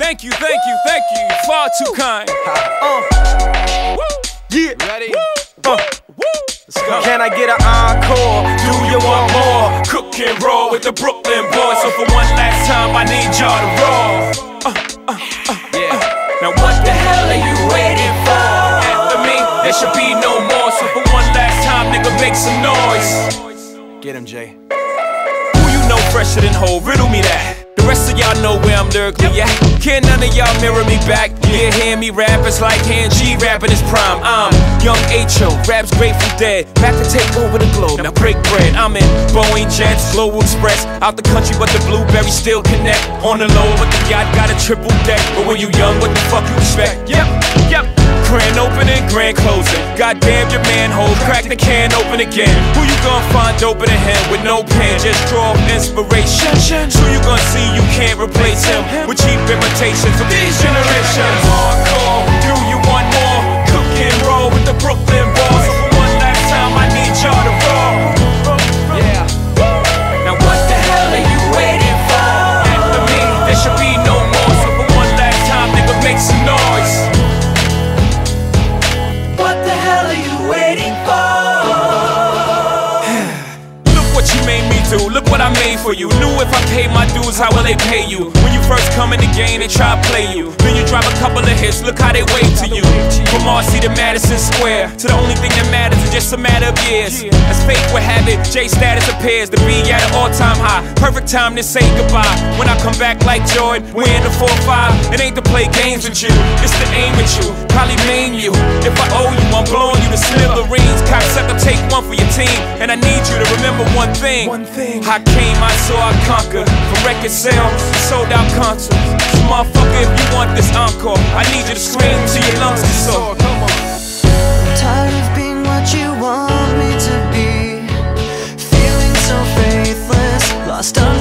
Thank you, far too kind. Yeah. Ready? Let's go. Can I get an encore? Do you want more? Cook and roll with the Brooklyn boys. So for one last time, I need y'all to roll. Yeah. Now what the hell are you waiting for? After me, there should be no more. So for one last time, nigga, make some noise. Get him, Jay. Who you know fresher than Ho? Riddle me that. The rest of y'all know where I'm lyrically at. Can't none of y'all mirror me back. Yeah, hear me rap, it's like hearing G rap in his prime. I'm Young H.O., raps Grateful Dead, back to take over the globe, now break bread. I'm in Boeing Jets, Global Express, out the country but the blueberries still connect. On the low but the yacht got a triple deck. But when you young, what the fuck you expect? Yep. Grand opening, grand closing. Goddamn your manhole, crack the can open again. Who you gonna find open in him with no pen? Just draw inspiration. Who you gonna see you can't replace him with cheap imitations of these generations? Hardcore, do you want more? Cook and roll with the Brooklyn boys. So for one last time, I need y'all to roll. Yeah. Now what the hell are you waiting for? After me, there should be no more. So for one last time, nigga, make some noise. What the hell are you waiting for? Look what you made me do, look what I made for you. Knew if I paid my dues, how will they pay you? When you first come in the game, they try to play you. Then you drive a couple of hits, look how they wave to you. From Marcy to Madison Square, to the only thing that matters is just a matter of years. As fate would have it, J status appears to be at an all-time high. Perfect time to say goodbye. When I come back like Jordan, we're in the 4-5. It ain't to play games with you, it's to aim at you, probably maim you. If I owe you, I'm blowing you to smithereens. Cocksucker, take one for your team, and I need you to remember one thing. I came, I saw, I conquered. From record sales, sold out concerts. So motherfucker, if you want this encore, I need you to scream till your lungs get sore. Come on. I'm tired of being what you want me to be, feeling so faithless, lost